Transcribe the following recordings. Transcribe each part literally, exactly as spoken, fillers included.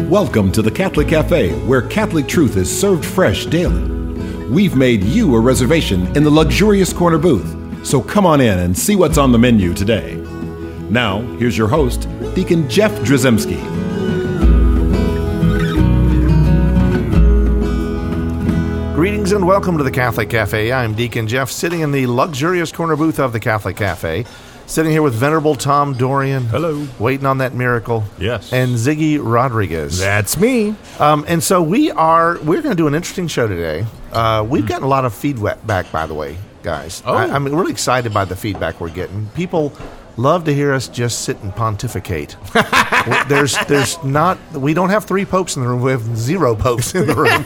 Welcome to the Catholic Cafe, where Catholic truth is served fresh daily. We've made you a reservation in the luxurious corner booth, so come on in and see what's on the menu today. Now, here's your host, Deacon Jeff Drzymski. Greetings and welcome to the Catholic Cafe. I'm Deacon Jeff, sitting in the luxurious corner booth of the Catholic Cafe. Sitting here with Venerable Tom Dorian. Hello. Waiting on that miracle. Yes. And Ziggy Rodriguez. That's me. Um, and so we are, we're going to do an interesting show today. Uh, we've mm. gotten a lot of feedback, back, by the way, guys. Oh. I, I'm really excited by the feedback we're getting. People love to hear us just sit and pontificate. there's, there's not, we don't have three popes in the room. We have zero popes in the room.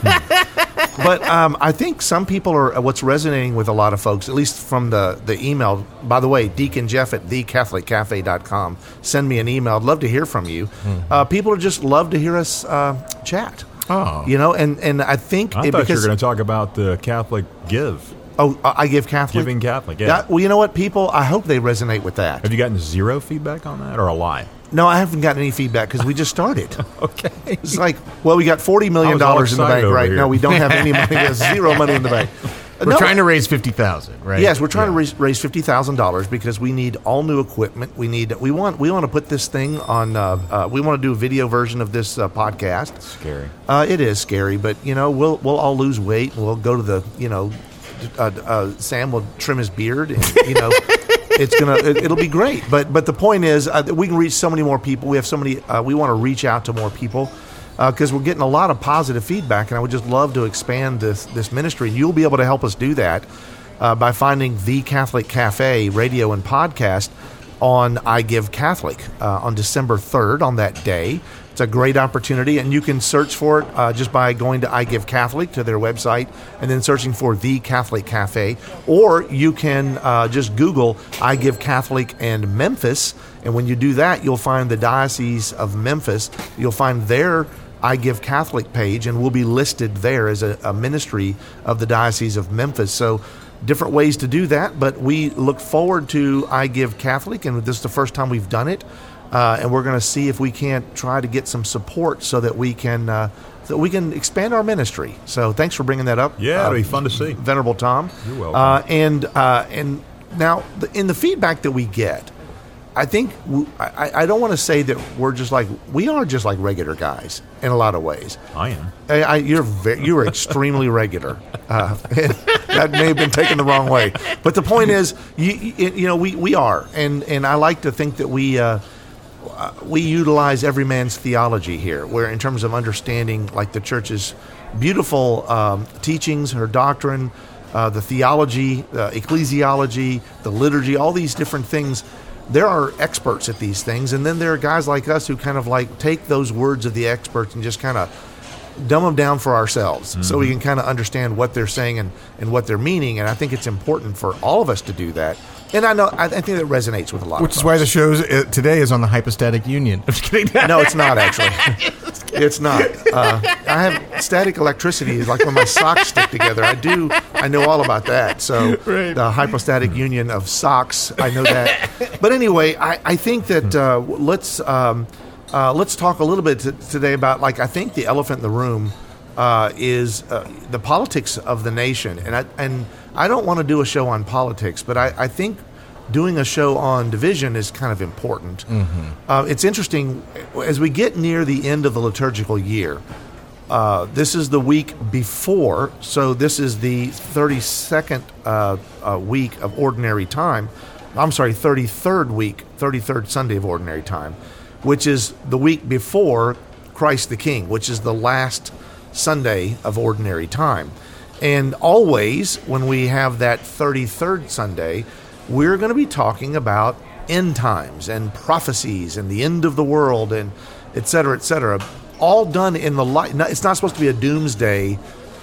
But um, I think some people are, what's resonating with a lot of folks, at least from the, the email. By the way, Deacon Jeff at the catholic cafe dot com. Send me an email. I'd love to hear from you. Mm-hmm. Uh, people just love to hear us uh, chat. Oh. You know, and, and I think... I it, thought because, you were going to talk about the Catholic give. Oh, I give Catholic? Giving Catholic, yeah. yeah. Well, you know what, people? I hope they resonate with that. Have you gotten zero feedback on that, or a lie? No, I haven't gotten any feedback because we just started. Okay. It's like, well, we got forty million dollars in the bank right now. We don't have any money. We have zero money in the bank. We're no, trying to raise fifty thousand dollars, right? Yes, we're trying yeah. to raise, raise fifty thousand dollars because we need all new equipment. We need we want we want to put this thing on. Uh, uh, we want to do a video version of this uh, podcast. It's scary. Uh, it is scary, but you know we'll we'll all lose weight. And we'll go to the you know, uh, uh, Sam will trim his beard. And, you know. It's gonna. It, it'll be great. But but the point is, uh, we can reach so many more people. We have so many. Uh, we want to reach out to more people because uh, we're getting a lot of positive feedback, and I would just love to expand this this ministry. And you'll be able to help us do that uh, by finding the Catholic Cafe radio and podcast on I Give Catholic uh, on December third. On that day, it's a great opportunity, and you can search for it uh, just by going to I Give Catholic to their website and then searching for the Catholic Cafe, or you can uh, just Google I Give Catholic and Memphis, and when you do that, you'll find the Diocese of Memphis. You'll find their I Give Catholic page, and we'll be listed there as a, a ministry of the Diocese of Memphis. So different ways to do that, but we look forward to I Give Catholic, and this is the first time we've done it. Uh, and we're going to see if we can't try to get some support so that we can uh, so we can expand our ministry. So thanks for bringing that up. Yeah, it'll uh, be fun to see. Venerable Tom. You're welcome. Uh, and uh, and now the, in the feedback that we get, I think we, I, I don't want to say that we're just like we are just like regular guys in a lot of ways. I am. I, I, you're very, you are extremely regular. Uh, that may have been taken the wrong way, but the point is, you you, you know we, we are, and and I like to think that we. Uh, Uh, we utilize every man's theology here, where in terms of understanding like the church's beautiful um, teachings, her doctrine, uh, the theology, uh, ecclesiology, the liturgy, all these different things, there are experts at these things. And then there are guys like us who kind of like take those words of the experts and just kind of dumb them down for ourselves mm-hmm. so we can kind of understand what they're saying and, and what they're meaning. And I think it's important for all of us to do that. And I know I, I think that resonates with a lot Which of is folks. why the show uh, today is on the hypostatic union. I'm just kidding. No, it's not, actually. It's not. Uh, I have static electricity. It's like when my socks stick together. I do. I know all about that. So right. The hypostatic union of socks, I know that. But anyway, I, I think that uh, let's um, uh, let's talk a little bit t- today about, like, I think the elephant in the room uh, is uh, the politics of the nation. And I, and I don't want to do a show on politics, but I, I think doing a show on division is kind of important. Mm-hmm. Uh, it's interesting, as we get near the end of the liturgical year, uh, this is the week before, so this is the thirty-second uh, uh, week of Ordinary Time. I'm sorry, thirty-third week, thirty-third Sunday of Ordinary Time, which is the week before Christ the King, which is the last Sunday of Ordinary Time. And always, when we have that thirty-third Sunday, we're going to be talking about end times and prophecies and the end of the world and et cetera, et cetera. All done in the light. It's not supposed to be a doomsday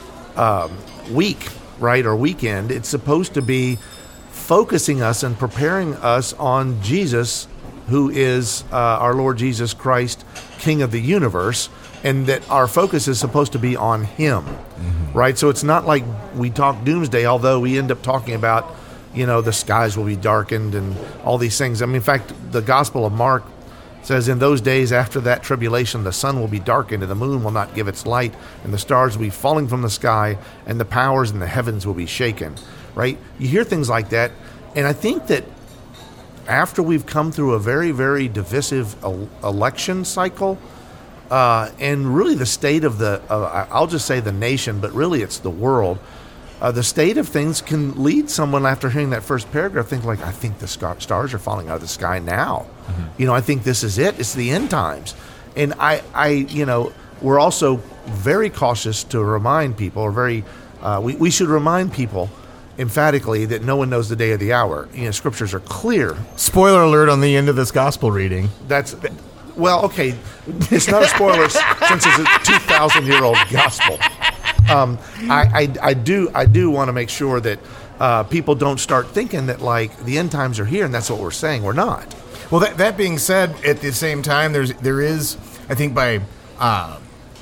um, week, right, or weekend. It's supposed to be focusing us and preparing us on Jesus, who is uh, our Lord Jesus Christ, King of the universe, and that our focus is supposed to be on Him, mm-hmm. right? So it's not like we talk doomsday, although we end up talking about, you know, the skies will be darkened and all these things. I mean, in fact, the Gospel of Mark says, in those days after that tribulation, the sun will be darkened, and the moon will not give its light, and the stars will be falling from the sky, and the powers in the heavens will be shaken. Right? You hear things like that, and I think that after we've come through a very, very divisive el- election cycle, uh, and really the state of the, uh, I'll just say the nation, but really it's the world, uh, the state of things can lead someone after hearing that first paragraph think like, I think the scar- stars are falling out of the sky now. Mm-hmm. You know, I think this is it. It's the end times. And I, I you know, we're also very cautious to remind people, or very, uh, we, we should remind people emphatically that no one knows the day or the hour. You know, scriptures are clear. Spoiler alert on the end of this gospel reading. That's, well, okay, it's not a spoiler since it's a two thousand year old gospel. Um, I, I, I do, I do want to make sure that uh, people don't start thinking that like the end times are here, and that's what we're saying. We're not. Well, that, that being said, at the same time, there's there is, I think, by uh,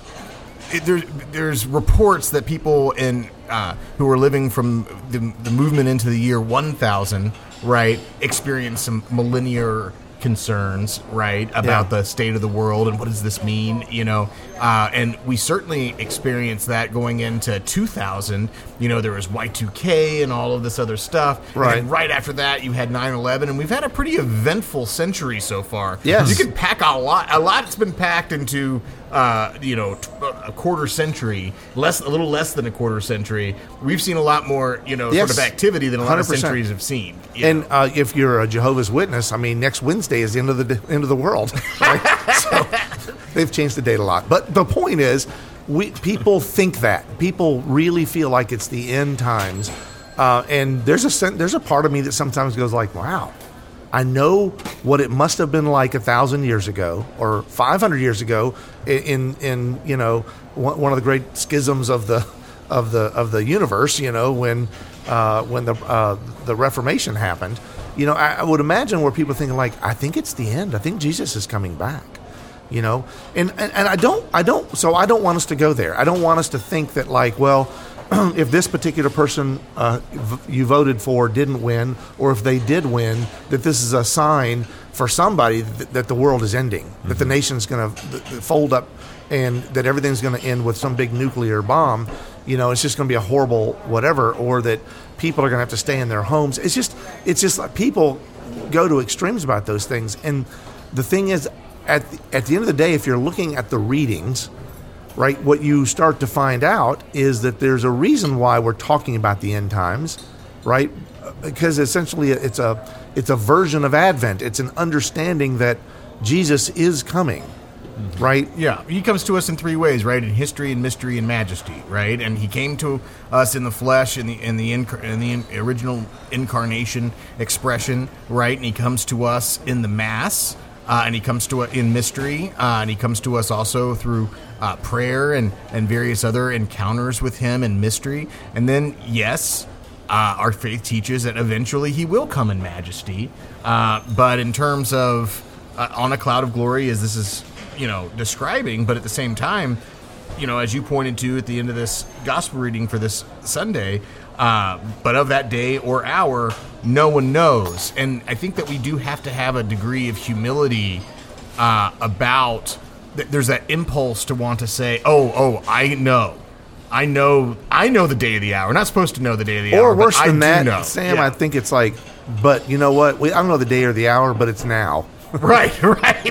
it, there's there's reports that people in uh, who are living from the, the movement into the year one thousand, right, experience some millennial concerns, right, about Yeah. the state of the world and what does this mean, you know, uh, and we certainly experienced that going into two thousand. You know, there was Y two K and all of this other stuff. Right. And right after that, you had nine eleven, and we've had a pretty eventful century so far. Yes. You can pack a lot. A lot's been packed into, uh, you know, t- a quarter century, less, a little less than a quarter century. We've seen a lot more, you know, Yes. sort of activity than a lot one hundred of percent. centuries have seen. you And know. uh, if you're a Jehovah's Witness, I mean, next Wednesday is the end of the end of the world. Right? So they've changed the date a lot. But the point is, we people think that people really feel like it's the end times, uh, and there's a sen- there's a part of me that sometimes goes like, wow, I know what it must have been like a thousand years ago or five hundred years ago in in, in you know one, one of the great schisms of the of the of the universe. You know when uh, when the uh, the Reformation happened. You know I, I would imagine where people thinking like, I think it's the end. I think Jesus is coming back. You know, and, and and I don't I don't so I don't want us to go there. I don't want us to think that like, well, if this particular person uh, v- you voted for didn't win, or if they did win, that this is a sign for somebody th- that the world is ending, mm-hmm. that the nation's going to th- th- fold up, and that everything's going to end with some big nuclear bomb. You know, it's just going to be a horrible whatever, or that people are going to have to stay in their homes. It's just it's just like people go to extremes about those things, and the thing is, at the, at the end of the day, if you're looking at the readings, right, what you start to find out is that there's a reason why we're talking about the end times, right? Because essentially it's a it's a version of Advent. It's an understanding that Jesus is coming, mm-hmm. right? Yeah, he comes to us in three ways, right? In history, and mystery, and majesty, right? And he came to us in the flesh, in the in the inc- in the in- original incarnation expression, right? And he comes to us in the Mass. Uh, and he comes to us in mystery, uh, and he comes to us also through uh, prayer and, and various other encounters with him in mystery. And then, yes, uh, our faith teaches that eventually he will come in majesty. Uh, but in terms of uh, on a cloud of glory, as this is, you know, describing, but at the same time, you know, as you pointed to at the end of this gospel reading for this Sunday, uh, but of that day or hour, no one knows. And I think that we do have to have a degree of humility uh, about, th- there's that impulse to want to say, oh, oh, I know. I know I know the day of the hour. We're not supposed to know the day of the Or hour. worse but than I that, do know. Sam, Yeah. I think it's like, but you know what? We, I don't know the day or the hour, but it's now. Right, right.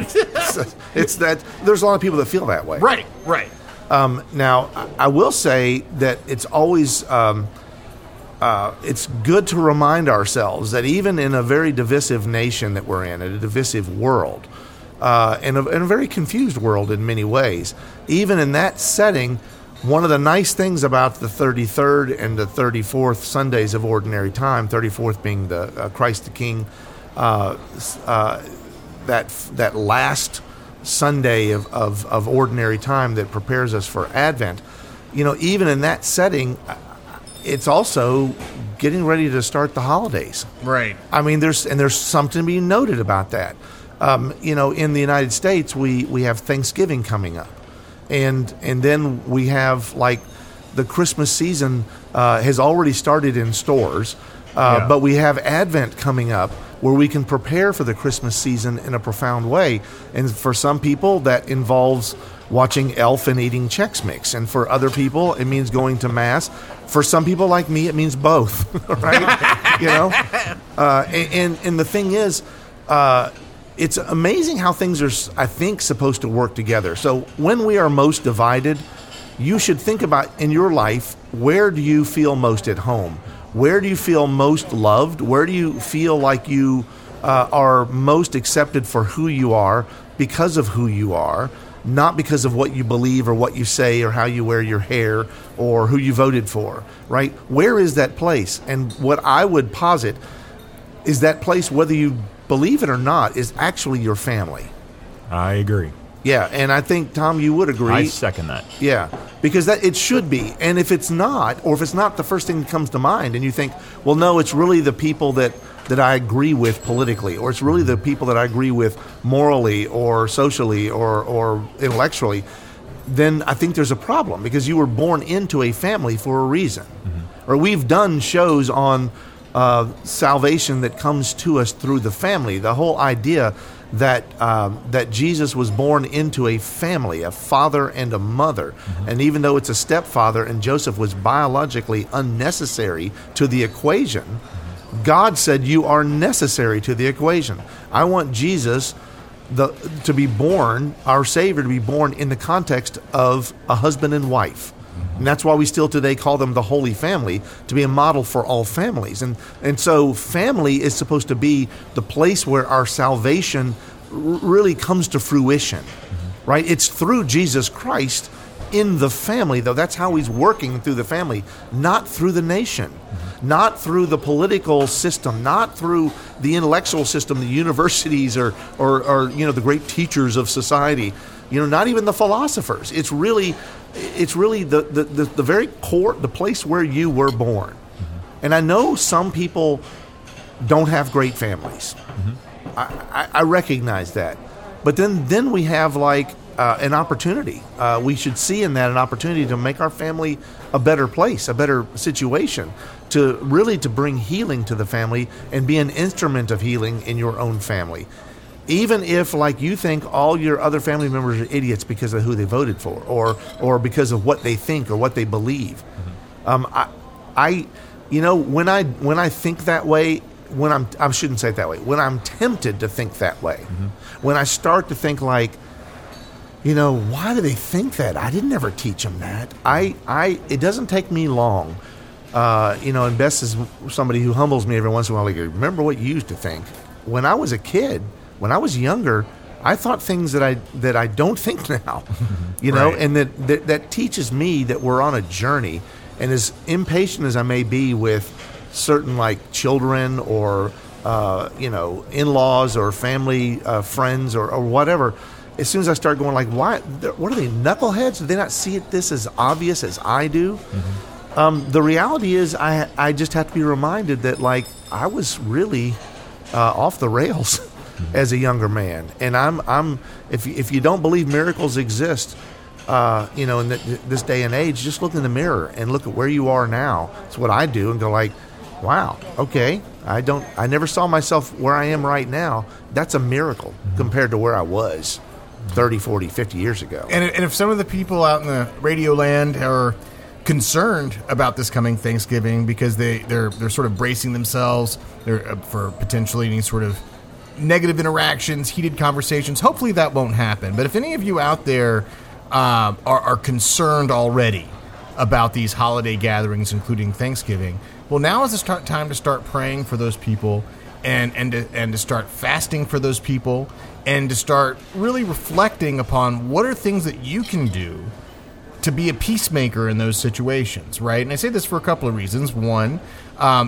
It's that there's a lot of people that feel that way. right, right. Um, now, I I will say that it's always um, uh, it's good to remind ourselves that even in a very divisive nation that we're in, a divisive world, uh, and, a, and a very confused world in many ways, even in that setting, one of the nice things about the thirty-third and the thirty-fourth Sundays of Ordinary Time, thirty-fourth being the uh, Christ the King, uh, uh, that that last Sunday of, of, of ordinary time that prepares us for Advent, you know, even in that setting, it's also getting ready to start the holidays. Right. I mean, there's and there's something to be noted about that. Um, you know, in the United States, we, we have Thanksgiving coming up, and and then we have like the Christmas season uh, has already started in stores. Uh, Yeah. But we have Advent coming up where we can prepare for the Christmas season in a profound way. And for some people, that involves watching Elf and eating Chex Mix. And for other people, it means going to Mass. For some people like me, it means both, right? You know? Uh, and, and, and the thing is, uh, it's amazing how things are, I think, supposed to work together. So when we are most divided, you should think about in your life, where do you feel most at home? Where do you feel most loved? Where do you feel like you uh, are most accepted for who you are because of who you are, not because of what you believe or what you say or how you wear your hair or who you voted for, right? Where is that place? And what I would posit is that place, whether you believe it or not, is actually your family. I agree. Yeah, and I think, Tom, you would agree. I second that. Yeah, because that it should be. And if it's not, or if it's not the first thing that comes to mind, and you think, well, no, it's really the people that, that I agree with politically, or it's really the people that I agree with morally or socially or, or intellectually, then I think there's a problem because you were born into a family for a reason. Mm-hmm. Or we've done shows on uh, salvation that comes to us through the family. The whole idea that um, that Jesus was born into a family, a father and a mother. Mm-hmm. And even though it's a stepfather and Joseph was biologically unnecessary to the equation, mm-hmm. God said, you are necessary to the equation. I want Jesus the, to be born, our Savior to be born in the context of a husband and wife. And that's why we still today call them the Holy Family, to be a model for all families. And and so family is supposed to be the place where our salvation r- really comes to fruition, mm-hmm. right? It's through Jesus Christ in the family, though. That's how he's working through the family, not through the nation, mm-hmm. not through the political system, not through the intellectual system, the universities or, or, or you know, the great teachers of society. You know, not even the philosophers. It's really, it's really the, the, the, the very core, the place where you were born. Mm-hmm. And I know some people don't have great families. Mm-hmm. I, I, I recognize that. But then, then we have like uh, an opportunity. Uh, we should see in that an opportunity to make our family a better place, a better situation, to really to bring healing to the family and be an instrument of healing in your own family. Even if, like, you think all your other family members are idiots because of who they voted for, or or because of what they think or what they believe, mm-hmm. um, I, I, you know, when I when I think that way, when I'm I shouldn't say it that way. When I'm tempted to think that way, mm-hmm. when I start to think like, you know, why do they think that? I didn't ever teach them that. I I it doesn't take me long, uh, you know. And Bess is somebody who humbles me every once in a while. Like, remember what you used to think when I was a kid. When I was younger, I thought things that I that I don't think now, you know, Right. and that, that that teaches me that we're on a journey. And as impatient as I may be with certain like children or uh, you know in-laws or family uh, friends or, or whatever, as soon as I start going like, why? What are they, knuckleheads? Do they not see it this as obvious as I do? Mm-hmm. Um, the reality is, I I just have to be reminded that like I was really uh, off the rails. As a younger man, and I'm, I'm. If you, if you don't believe miracles exist, uh, you know, in the, this day and age, just look in the mirror and look at where you are now. It's what I do, and go like, wow, okay, I don't, I never saw myself where I am right now. That's a miracle mm-hmm. compared to where I was thirty, forty, fifty years ago. And, and if some of the people out in the radio land are concerned about this coming Thanksgiving because they they're they're sort of bracing themselves they're, uh, for potentially any sort of negative interactions, heated conversations. Hopefully that won't happen. But if any of you out there um, are, are concerned already about these holiday gatherings, including Thanksgiving, well, now is the start time to start praying for those people and, and, to, and to start fasting for those people and to start really reflecting upon what are things that you can do to be a peacemaker in those situations, right? And I say this for a couple of reasons. One, um,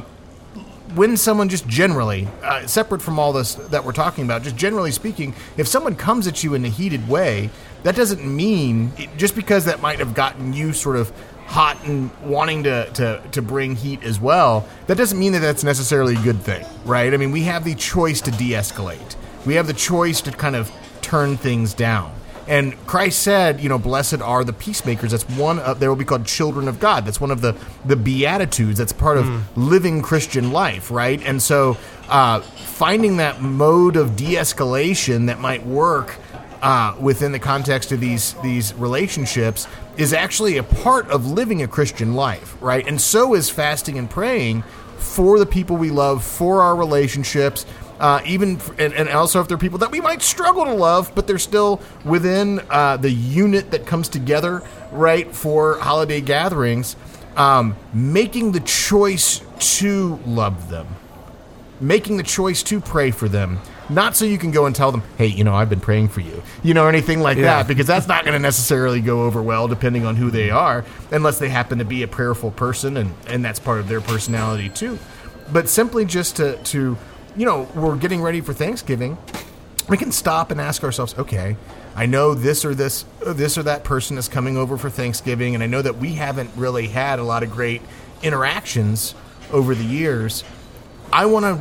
when someone just generally, uh, separate from all this that we're talking about, just generally speaking, if someone comes at you in a heated way, that doesn't mean, just because that might have gotten you sort of hot and wanting to, to, to bring heat as well, that doesn't mean that that's necessarily a good thing, right? I mean, we have the choice to de-escalate. We have the choice to kind of turn things down. And Christ said, you know, blessed are the peacemakers. That's one of, they will be called children of God. That's one of the, the Beatitudes. That's part of mm. living Christian life, right? And so uh, finding that mode of de-escalation that might work uh, within the context of these, these relationships is actually a part of living a Christian life, right? And so is fasting and praying for the people we love, for our relationships, uh, even f- and, and also if they're people that we might struggle to love, but they're still within uh, the unit that comes together, right, for holiday gatherings, um, making the choice to love them, making the choice to pray for them. Not so you can go and tell them, hey, you know, I've been praying for you, you know, or anything like yeah. that, because that's not going to necessarily go over well depending on who they are, unless they happen to be a prayerful person, and, and that's part of their personality too. But simply just to, to, you know, we're getting ready for Thanksgiving, we can stop and ask ourselves, okay, I know this or this, this or that person is coming over for Thanksgiving, and I know that we haven't really had a lot of great interactions over the years. I want to,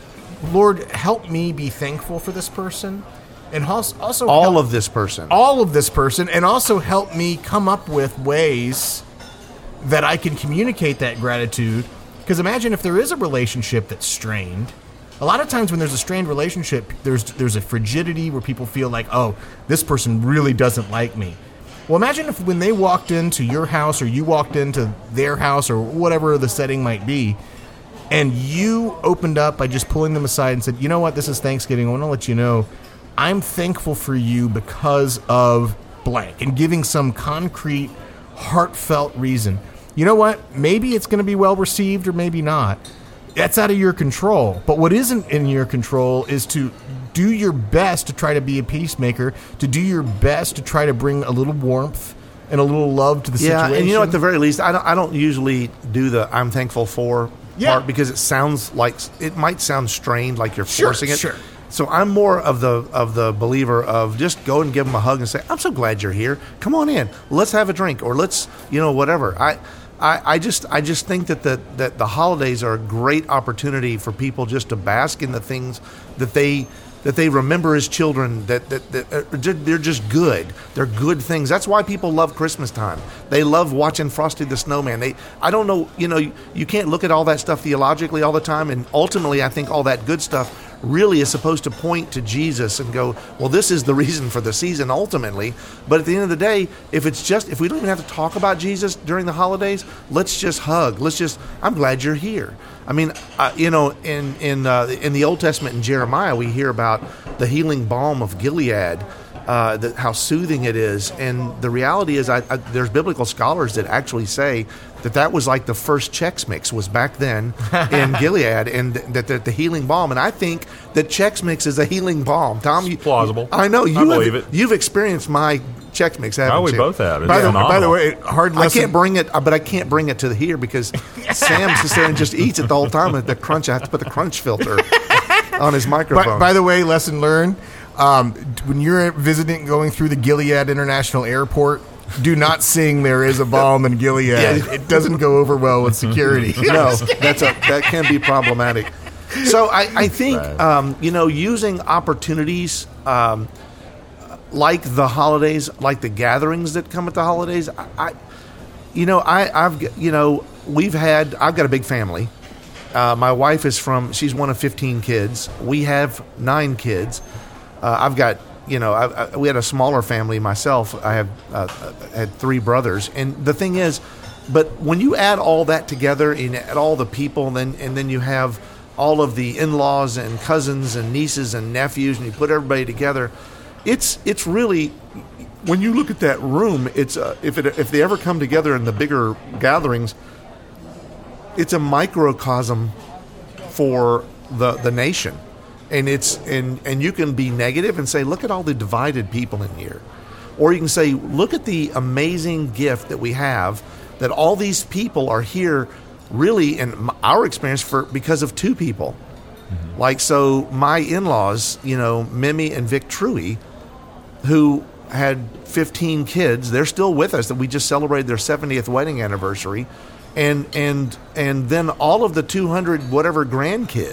Lord, help me be thankful for this person, and also all help, of this person, all of this person, and also help me come up with ways that I can communicate that gratitude. Because imagine if there is a relationship that's strained. A lot of times when there's a strained relationship, there's there's a frigidity where people feel like, oh, this person really doesn't like me. Well, imagine if when they walked into your house, or you walked into their house, or whatever the setting might be, and you opened up by just pulling them aside and said, you know what, this is Thanksgiving. I want to let you know I'm thankful for you because of blank, and giving some concrete, heartfelt reason. You know what? Maybe it's going to be well received or maybe not. That's out of your control. But what isn't in your control is to do your best to try to be a peacemaker, to do your best to try to bring a little warmth and a little love to the yeah, situation. Yeah, and you know, at the very least, I don't, I don't usually do the I'm thankful for yeah. part, because it sounds like, it might sound strained, like you're sure, forcing it. Sure. So I'm more of the of the believer of just go and give them a hug and say, I'm so glad you're here. Come on in. Let's have a drink, or let's, you know, whatever. I I, I just I just think that the, that the holidays are a great opportunity for people just to bask in the things that they that they remember as children, that, that, that uh, they're just good. They're good things. That's why people love Christmas time. They love watching Frosty the Snowman. They, I don't know, you know, you, you can't look at all that stuff theologically all the time, and ultimately I think all that good stuff really is supposed to point to Jesus and go, well, this is the reason for the season ultimately. But at the end of the day, if it's just, if we don't even have to talk about Jesus during the holidays, let's just hug. Let's just, I'm glad you're here. I mean, uh, you know, in in uh, in the Old Testament in Jeremiah, we hear about the healing balm of Gilead, uh, the, how soothing it is. And the reality is, I, I, there's biblical scholars that actually say that that was like the first Chex Mix was back then in Gilead, and that the, the healing balm. And I think that Chex Mix is a healing balm. Tom, you, plausible. I know you. I believe have, it. You've experienced my Chex Mix, haven't oh, we you? both have. It's by, the, phenomenal. by the way, hard lesson. I can't bring it, but I can't bring it to the here because Sam sits there and just eats it the whole time. At the crunch, I have to put the crunch filter on his microphone. By, by the way, lesson learned: um, when you're visiting, going through the Gilead International Airport, do not sing "There Is a Balm in Gilead." Yeah. It doesn't go over well with security. No, that's a that can be problematic. So I, I think Right. um, you know, using opportunities um, like the holidays, like the gatherings that come at the holidays. I, I you know, I, I've you know, we've had. I've got a big family. Uh, my wife is from. She's one of fifteen kids. We have nine kids. Uh, I've got. You know, I, I, we had a smaller family myself. I have uh, had three brothers, and the thing is, but when you add all that together and add all the people, and then and then you have all of the in-laws and cousins and nieces and nephews, and you put everybody together, it's it's really, when you look at that room, it's uh, if it if they ever come together in the bigger gatherings, it's a microcosm for the the nation. And it's and, and you can be negative and say, look at all the divided people in here. Or you can say, look at the amazing gift that we have, that all these people are here really, in our experience, for because of two people. Mm-hmm. Like, so my in-laws, you know, Mimi and Vic Truey, who had fifteen kids, they're still with us. That we just celebrated their seventieth wedding anniversary. And and and then all of the two hundred whatever grandkids.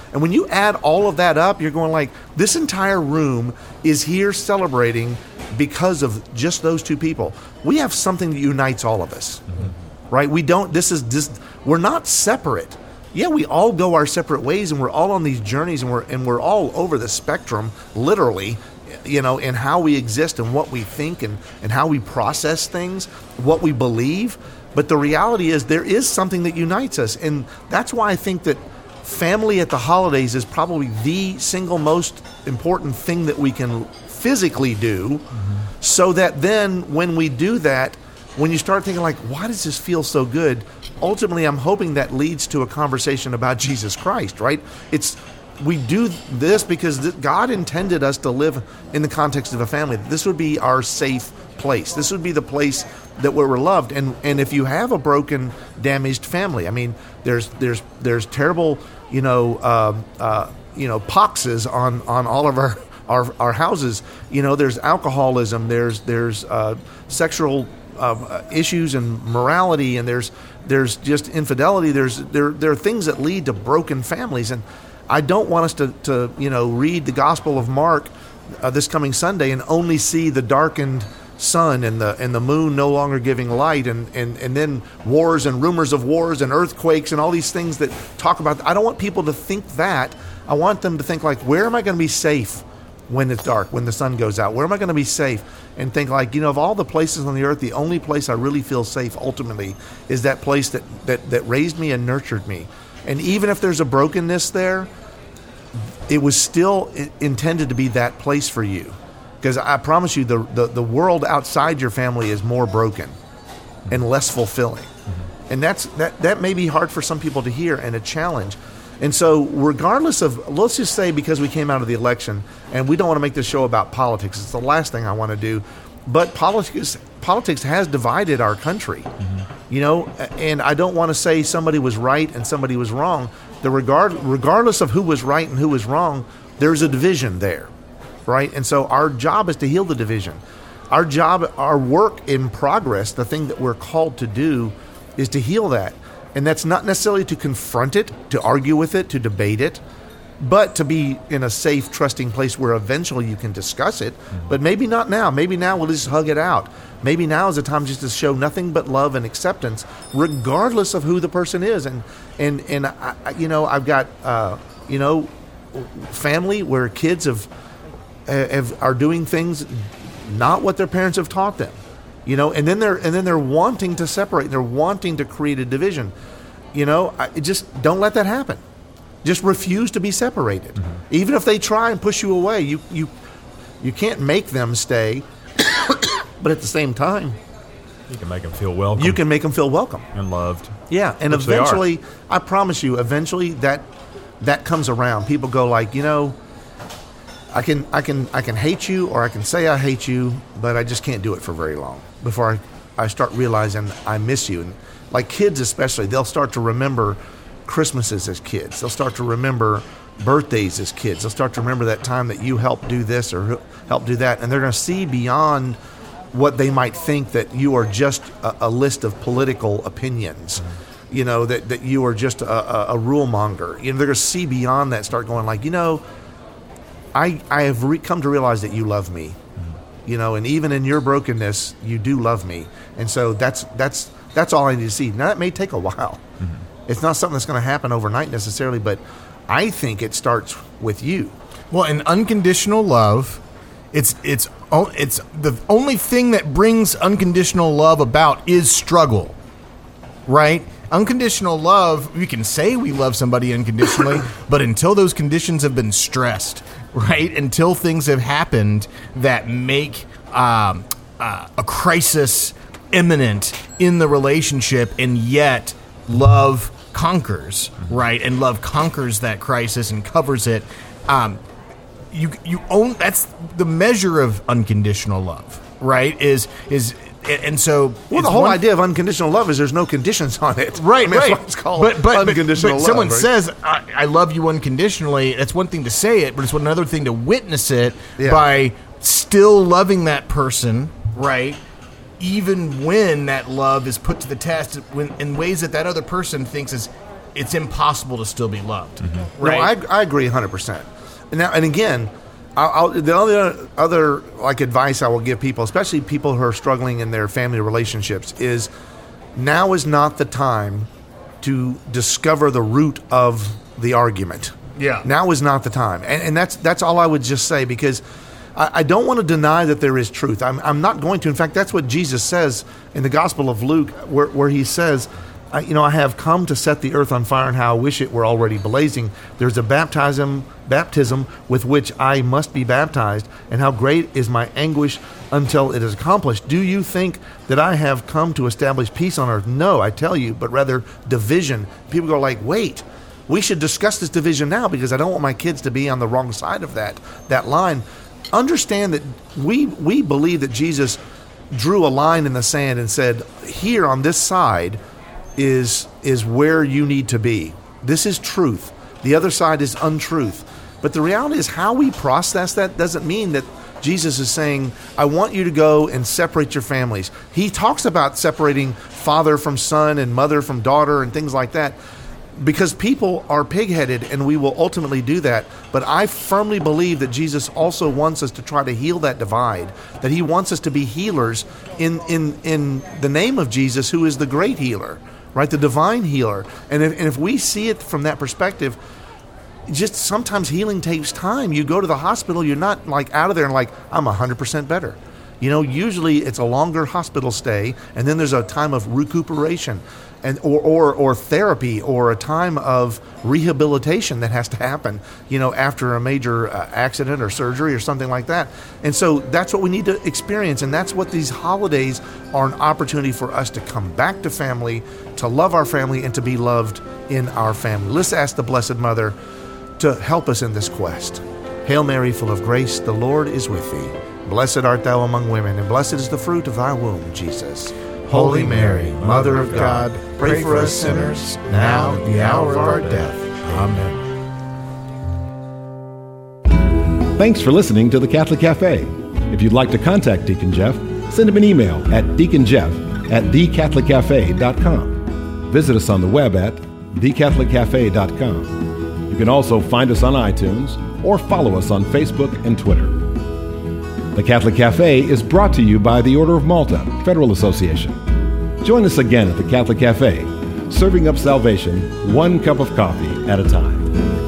And when you add all of that up, you're going like, this entire room is here celebrating because of just those two people. We have something that unites all of us, mm-hmm. right? We don't, this is, this, we're not separate. Yeah, we all go our separate ways, and we're all on these journeys, and we're, and we're all over the spectrum, literally, you know, in how we exist and what we think and, and how we process things, what we believe. But the reality is there is something that unites us. And that's why I think that family at the holidays is probably the single most important thing that we can physically do, mm-hmm. so that then when we do that, when you start thinking like, why does this feel so good? Ultimately, I'm hoping that leads to a conversation about Jesus Christ, right? It's we do this because th- God intended us to live in the context of a family. This would be our safe place. This would be the place that we're loved. And and if you have a broken, damaged family, I mean, there's there's there's terrible, you know, uh, uh, you know, poxes on on all of our, our our houses. You know, there's alcoholism. There's there's uh, sexual uh, issues and morality, and there's there's just infidelity. There's there there are things that lead to broken families. And I don't want us to, to you know, read the Gospel of Mark uh, this coming Sunday and only see the darkened sun and the and the moon no longer giving light, and, and, and then wars and rumors of wars and earthquakes and all these things that talk about. I don't want people to think that. I want them to think like, where am I going to be safe when it's dark, when the sun goes out? Where am I going to be safe? And think like, you know, of all the places on the earth, the only place I really feel safe ultimately is that place that, that, that raised me and nurtured me. And even if there's a brokenness there, it was still intended to be that place for you. Because I promise you, the, the, the world outside your family is more broken and less fulfilling. Mm-hmm. And that's that, that may be hard for some people to hear and a challenge. And so regardless of, let's just say because we came out of the election, and we don't want to make this show about politics. It's the last thing I want to do. But politics politics has divided our country. Mm-hmm. You know, and I don't want to say somebody was right and somebody was wrong. The regard, regardless of who was right and who was wrong, there's a division there, right? And so our job is to heal the division. Our job, our work in progress, the thing that we're called to do is to heal that. And that's not necessarily to confront it, to argue with it, to debate it, but to be in a safe, trusting place where eventually you can discuss it. Mm-hmm. But maybe not now. Maybe now we'll just hug it out. Maybe now is the time just to show nothing but love and acceptance, regardless of who the person is. And and and I, you know, I've got uh, you know, family where kids have, have are doing things not what their parents have taught them, you know, and then they're and then they're wanting to separate. They're wanting to create a division. You know, I, just don't let that happen. Just refuse to be separated. Mm-hmm. Even if they try and push you away, you you you can't make them stay. But at the same time, you can make them feel welcome. You can make them feel welcome and loved. Yeah, and Which eventually, I promise you, eventually that that comes around. People go like, you know, I can I can I can hate you, or I can say I hate you, but I just can't do it for very long before I, I start realizing I miss you. And like kids especially, they'll start to remember Christmases as kids. They'll start to remember birthdays as kids. They'll start to remember that time that you helped do this or helped do that, and they're going to see beyond what they might think that you are just a, a list of political opinions. Mm-hmm. You know, that, that you are just a, a, a rule monger. You know, they're going to see beyond that, start going like, you know, I I have re- come to realize that you love me. Mm-hmm. You know, and even in your brokenness, you do love me. And so that's that's that's all I need to see. Now that may take a while. Mm-hmm. It's not something that's going to happen overnight necessarily, but I think it starts with you. Well, and unconditional love, it's it's it's the only thing that brings unconditional love about is struggle, right? Unconditional love, we can say we love somebody unconditionally, but until those conditions have been stressed, right? Until things have happened that make um, uh, a crisis imminent in the relationship, and yet love conquers, right? And love conquers that crisis and covers it. Um, you you own that's the measure of unconditional love, right? Is is and so well, the whole one, idea of unconditional love is there's no conditions on it, right? I mean, right. That's why it's called but but, unconditional but, but love. Someone right? says I, I love you unconditionally. That's one thing to say it, but it's another thing to witness it yeah. by still loving that person, right? Even when that love is put to the test when, in ways that that other person thinks is it's impossible to still be loved. Mm-hmm. Right? No, I, I agree one hundred percent. And now, and again, I'll, I'll, the other other like advice I will give people, especially people who are struggling in their family relationships, is now is not the time to discover the root of the argument. Yeah. Now is not the time, and, and that's that's all I would just say, because I, I don't want to deny that there is truth. I'm I'm not going to. In fact, that's what Jesus says in the Gospel of Luke, where where he says, I, you know, I have come to set the earth on fire, and how I wish it were already blazing. There's a baptism, baptism with which I must be baptized, and how great is my anguish until it is accomplished. Do you think that I have come to establish peace on earth? No, I tell you, but rather division. People go like, wait, we should discuss this division now, because I don't want my kids to be on the wrong side of that that line. Understand that we we believe that Jesus drew a line in the sand and said, here on this side is is where you need to be. This is truth. The other side is untruth. But the reality is, how we process that doesn't mean that Jesus is saying, I want you to go and separate your families. He talks about separating father from son and mother from daughter and things like that, because people are pig-headed, and we will ultimately do that. But I firmly believe that Jesus also wants us to try to heal that divide, that he wants us to be healers in in, in the name of Jesus, who is the great healer, right? The divine healer. And if, and if we see it from that perspective, just sometimes healing takes time. You go to the hospital, you're not like out of there and like, I'm one hundred percent better. You know, usually it's a longer hospital stay, and then there's a time of recuperation, and or, or or therapy, or a time of rehabilitation that has to happen, you know, after a major uh, accident or surgery or something like that. And so that's what we need to experience, and that's what these holidays are, an opportunity for us to come back to family, to love our family, and to be loved in our family. Let's ask the Blessed Mother to help us in this quest. Hail Mary, full of grace, the Lord is with thee. Blessed art thou among women, and blessed is the fruit of thy womb, Jesus. Holy Mary, Mother of God, pray for us sinners, now and the hour of our death. Amen. Thanks for listening to the Catholic Cafe. If you'd like to contact Deacon Jeff, send him an email at deaconjeff at the catholic cafe dot com. Visit us on the web at the catholic cafe dot com. You can also find us on iTunes or follow us on Facebook and Twitter. The Catholic Cafe is brought to you by the Order of Malta Federal Association. Join us again at the Catholic Cafe, serving up salvation one cup of coffee at a time.